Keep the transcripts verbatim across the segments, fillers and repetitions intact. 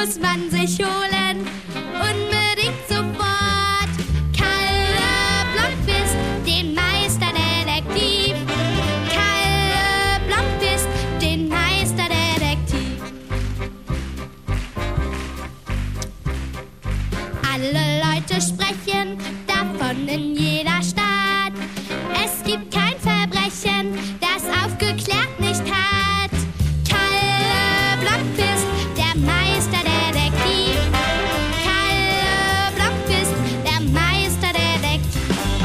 muss man sich holen, unbedingt sofort. Kalle Blomqvist, den Meisterdetektiv. Kalle Blomqvist, den Meisterdetektiv. Alle Leute sprechen davon in jeder Stadt. Es gibt kein Verbrechen, das aufgeklärt nicht hat. Kalle Blomqvist, der Meisterdetektiv. Kalle Blomqvist, der Meisterdetektiv.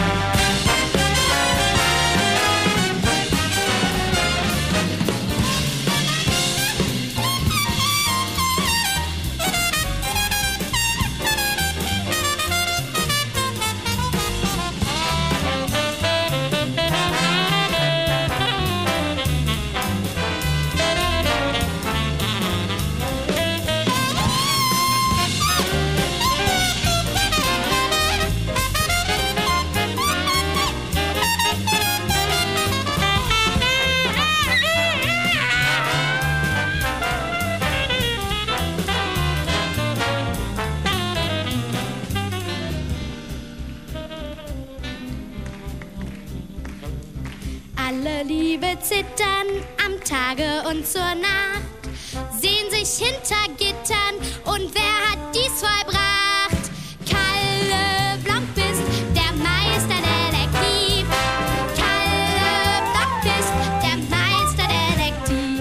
Alle Liebe zittern am Tage und zur Nacht, sehen sich hinter Gittern und wer hat dies vollbracht? Kalle Blomqvist, der Meisterdetektiv. Kalle Blomqvist, der Meisterdetektiv.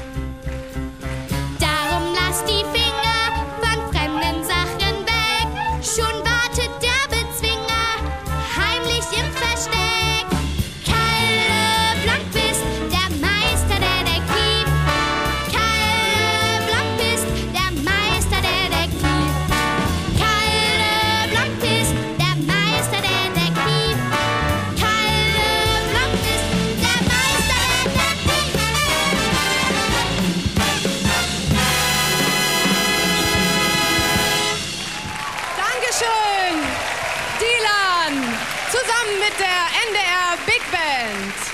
Darum lasst die Finger von fremden Sachen weg, schon wartet der Bezwinger heimlich im Versteck. Dankeschön, Dilan, zusammen mit der N D R Big Band.